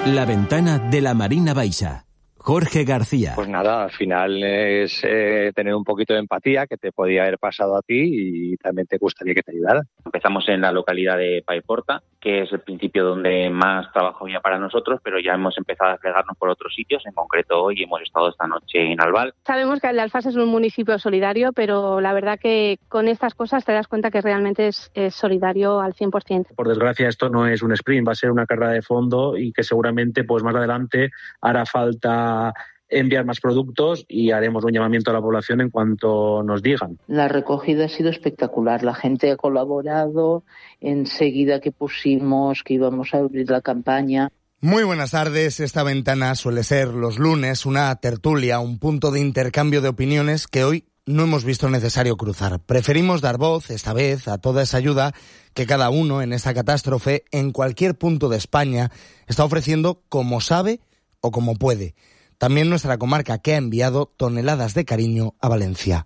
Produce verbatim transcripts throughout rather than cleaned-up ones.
La ventana de la Marina Baixa. Jorge García. Pues nada, al final es eh, tener un poquito de empatía que te podía haber pasado a ti y también te gustaría que te ayudara. Empezamos en la localidad de Paiporta, que es el principio donde más trabajo había para nosotros, pero ya hemos empezado a desplegarnos por otros sitios. En concreto, hoy hemos estado esta noche en Albal. Sabemos que Alfasa es un municipio solidario, pero la verdad que con estas cosas te das cuenta que realmente es, es solidario al cien por ciento. Por desgracia, esto no es un sprint, va a ser una carrera de fondo y que seguramente pues más adelante hará falta enviar más productos y haremos un llamamiento a la población en cuanto nos digan. La recogida ha sido espectacular, la gente ha colaborado, enseguida que pusimos que íbamos a abrir la campaña. Muy buenas tardes, esta ventana suele ser los lunes una tertulia, un punto de intercambio de opiniones que hoy no hemos visto necesario cruzar. Preferimos dar voz, esta vez, a toda esa ayuda que cada uno en esta catástrofe, en cualquier punto de España, está ofreciendo como sabe o como puede. También nuestra comarca, que ha enviado toneladas de cariño a Valencia.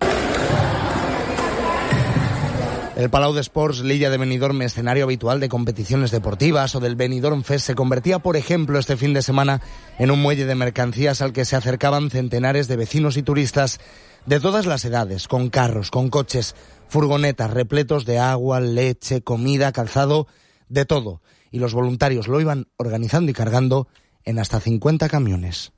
El Palau d'Esports Lilla de Benidorm, escenario habitual de competiciones deportivas o del Benidorm Fest, se convertía, por ejemplo, este fin de semana en un muelle de mercancías al que se acercaban centenares de vecinos y turistas de todas las edades, con carros, con coches, furgonetas repletos de agua, leche, comida, calzado, de todo. Y los voluntarios lo iban organizando y cargando en hasta cincuenta camiones.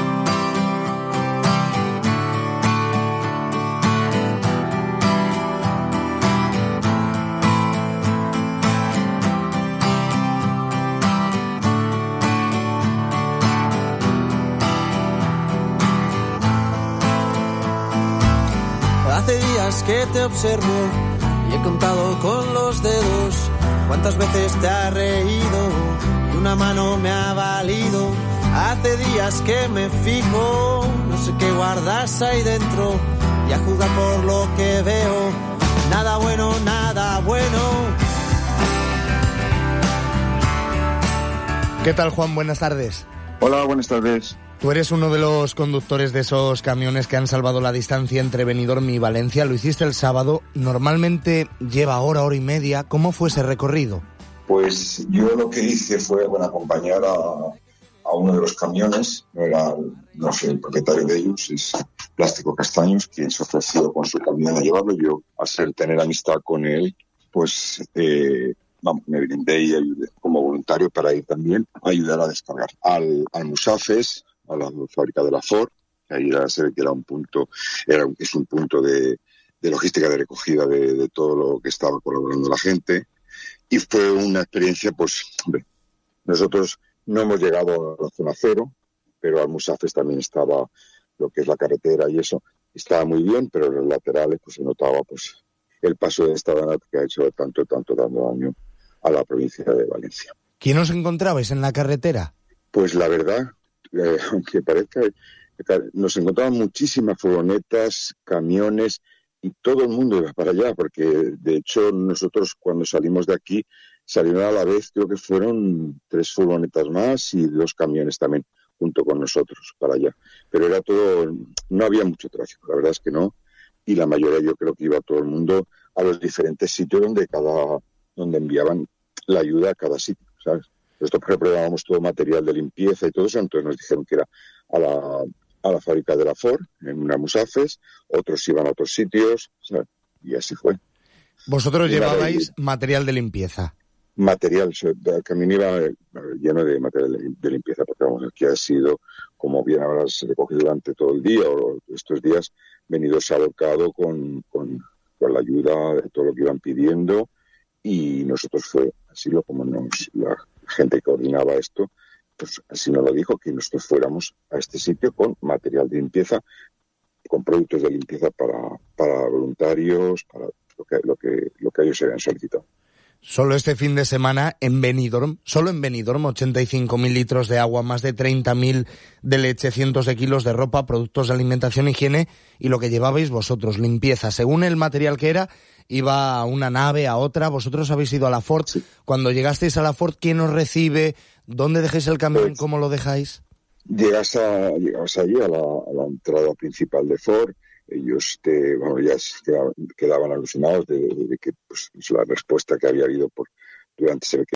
Hace días que te observo y he contado con los dedos cuántas veces te has reído y una mano me ha valido. Hace días que me fijo, no sé qué guardas ahí dentro y a juzgar por lo que veo, nada bueno, nada bueno. ¿Qué tal, Juan? Buenas tardes. Hola, buenas tardes. Tú eres uno de los conductores de esos camiones que han salvado la distancia entre Benidorm y Valencia. Lo hiciste el sábado. Normalmente lleva hora, hora y media. ¿Cómo fue ese recorrido? Pues yo lo que hice fue bueno, acompañar a, a uno de los camiones. No era, no sé, el propietario de ellos, es Plástico Castaños, quien se ofreció con su camión a llevarlo. Yo, al ser tener amistad con él, pues eh, vamos, me brindé y ayudé como voluntario para ir también a ayudar a descargar. Al, al Musafes, a la fábrica de la Ford, que ahí era, se ve que era un punto, era, es un punto de, de logística de recogida de, de todo lo que estaba colaborando la gente, y fue una experiencia, pues, hombre, nosotros no hemos llegado a la zona cero, pero al Musafes también estaba lo que es la carretera y eso, estaba muy bien, pero en los laterales pues se notaba pues el paso de esta banat que ha hecho tanto, tanto dando daño a la provincia de Valencia. ¿Quién os encontrabais en la carretera? Pues la verdad, Eh, aunque parezca, nos encontraban muchísimas furgonetas, camiones y todo el mundo iba para allá, porque de hecho nosotros cuando salimos de aquí salieron a la vez, creo que fueron tres furgonetas más y dos camiones también junto con nosotros para allá, pero era todo, no había mucho tráfico, la verdad es que no, y la mayoría yo creo que iba todo el mundo a los diferentes sitios donde cada donde enviaban la ayuda a cada sitio, ¿sabes? Nosotros, por ejemplo, llevábamos todo material de limpieza y todo eso, entonces nos dijeron que era a la, a la fábrica de la Ford, en una Musafes, otros iban a otros sitios, ¿sabes? Y así fue. ¿Vosotros y llevabais la, material de limpieza? Material, el camión iba lleno de material de limpieza, porque vamos, aquí ha sido, como bien habrás recogido durante todo el día, o estos días, venido salocado con, con, con la ayuda de todo lo que iban pidiendo, y nosotros fue así lo como nos... La, gente que coordinaba esto, pues así nos lo dijo, que nosotros fuéramos a este sitio con material de limpieza, con productos de limpieza para, para voluntarios, para lo que, lo que, lo que ellos habían solicitado. Solo este fin de semana en Benidorm, solo en Benidorm, ochenta y cinco mil litros de agua, más de treinta mil de leche, cientos de kilos de ropa, productos de alimentación, higiene y lo que llevabais vosotros, limpieza. Según el material que era, iba a una nave, a otra. Vosotros habéis ido a la Ford. Sí. Cuando llegasteis a la Ford, ¿quién os recibe? ¿Dónde dejáis el camión? Pues, ¿cómo lo dejáis? Llegas, a, llegas allí a la, a la entrada principal de Ford. Ellos te, bueno, ya quedaban, quedaban alucinados de, de, de que pues, la respuesta que había habido por, durante ese